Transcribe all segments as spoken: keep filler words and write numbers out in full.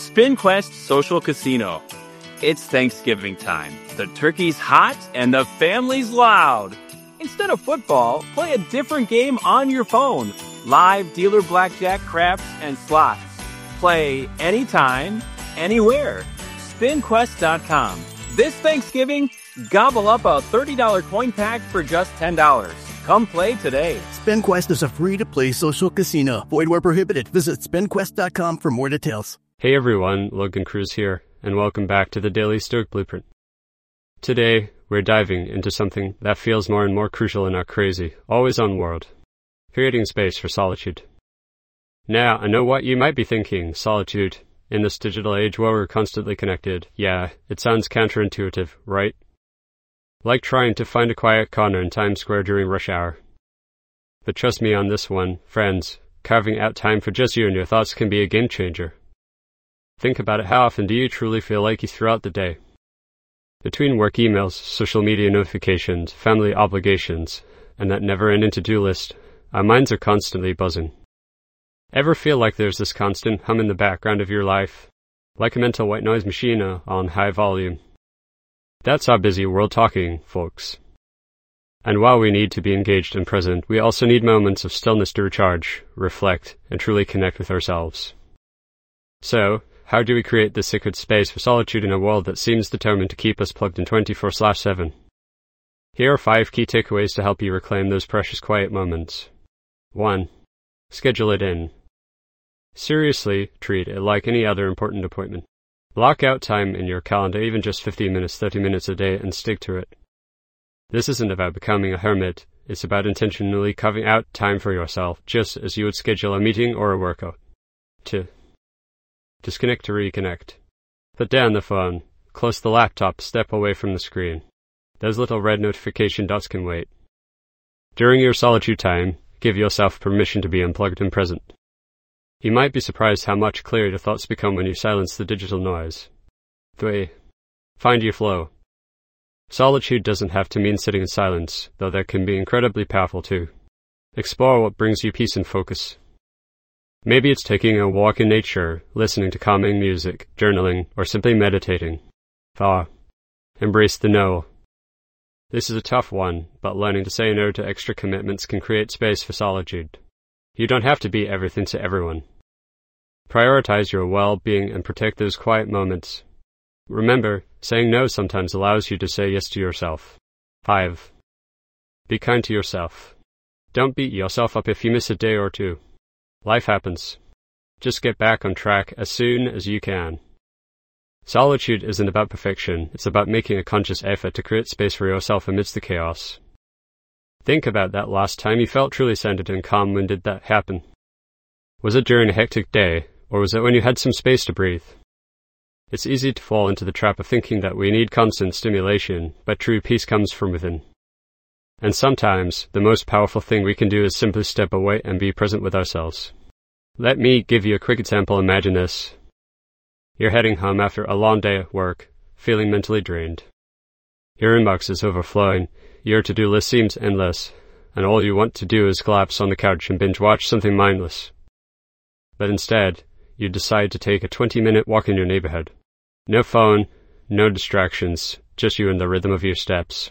SpinQuest Social Casino. It's Thanksgiving time. The turkey's hot and the family's loud. Instead of football, play a different game on your phone. Live dealer blackjack, craps, and slots. Play anytime, anywhere. spin quest dot com. This Thanksgiving, gobble up a thirty dollars coin pack for just ten dollars. Come play today. SpinQuest is a free-to-play social casino. Void where prohibited. Visit spin quest dot com for more details. Hey everyone, Logan Cruz here, and welcome back to the Daily Stoic Blueprint. Today, we're diving into something that feels more and more crucial in our crazy, always-on world. Creating space for solitude. Now, I know what you might be thinking, solitude. In this digital age where we're constantly connected, yeah, it sounds counterintuitive, right? Like trying to find a quiet corner in Times Square during rush hour. But trust me on this one, friends, carving out time for just you and your thoughts can be a game changer. Think about it, how often do you truly feel like you throughout the day? Between work emails, social media notifications, family obligations, and that never-ending to-do list, our minds are constantly buzzing. Ever feel like there's this constant hum in the background of your life? Like a mental white noise machine on high volume. That's our busy world talking, folks. And while we need to be engaged and present, we also need moments of stillness to recharge, reflect, and truly connect with ourselves. So, how do we create this sacred space for solitude in a world that seems determined to keep us plugged in twenty-four seven? Here are five key takeaways to help you reclaim those precious quiet moments. one. Schedule it in. Seriously, treat it like any other important appointment. Block out time in your calendar, even just fifteen minutes, thirty minutes a day, and stick to it. This isn't about becoming a hermit, it's about intentionally carving out time for yourself, just as you would schedule a meeting or a workout. two. Disconnect to reconnect. Put down the phone, close the laptop, step away from the screen. Those little red notification dots can wait. During your solitude time, give yourself permission to be unplugged and present. You might be surprised how much clearer your thoughts become when you silence the digital noise. three. Find your flow. Solitude doesn't have to mean sitting in silence, though that can be incredibly powerful too. Explore what brings you peace and focus. Maybe it's taking a walk in nature, listening to calming music, journaling, or simply meditating. four. Embrace the no. This is a tough one, but learning to say no to extra commitments can create space for solitude. You don't have to be everything to everyone. Prioritize your well-being and protect those quiet moments. Remember, saying no sometimes allows you to say yes to yourself. five. Be kind to yourself. Don't beat yourself up if you miss a day or two. Life happens. Just get back on track as soon as you can. Solitude isn't about perfection, it's about making a conscious effort to create space for yourself amidst the chaos. Think about that last time you felt truly centered and calm. When did that happen? Was it during a hectic day, or was it when you had some space to breathe? It's easy to fall into the trap of thinking that we need constant stimulation, but true peace comes from within. And sometimes, the most powerful thing we can do is simply step away and be present with ourselves. Let me give you a quick example. Imagine this. You're heading home after a long day at work, feeling mentally drained. Your inbox is overflowing, your to-do list seems endless, and all you want to do is collapse on the couch and binge-watch something mindless. But instead, you decide to take a twenty-minute walk in your neighborhood. No phone, no distractions, just you and the rhythm of your steps.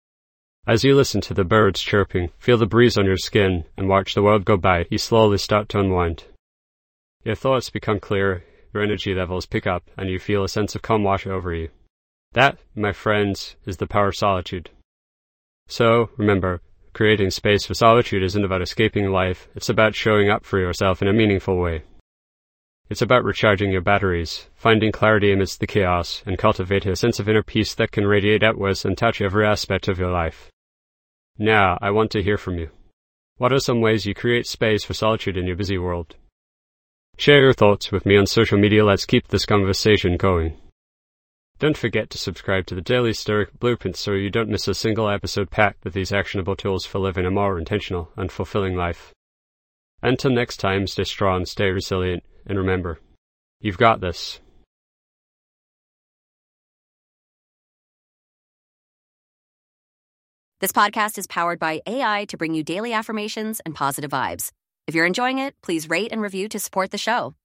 As you listen to the birds chirping, feel the breeze on your skin, and watch the world go by, you slowly start to unwind. Your thoughts become clearer, your energy levels pick up, and you feel a sense of calm wash over you. That, my friends, is the power of solitude. So, remember, creating space for solitude isn't about escaping life, it's about showing up for yourself in a meaningful way. It's about recharging your batteries, finding clarity amidst the chaos, and cultivating a sense of inner peace that can radiate outwards and touch every aspect of your life. Now, I want to hear from you. What are some ways you create space for solitude in your busy world? Share your thoughts with me on social media. Let's keep this conversation going. Don't forget to subscribe to the Daily Stoic Blueprint so you don't miss a single episode packed with these actionable tools for living a more intentional and fulfilling life. Until next time, stay strong, stay resilient, and remember, you've got this. This podcast is powered by A I to bring you daily affirmations and positive vibes. If you're enjoying it, please rate and review to support the show.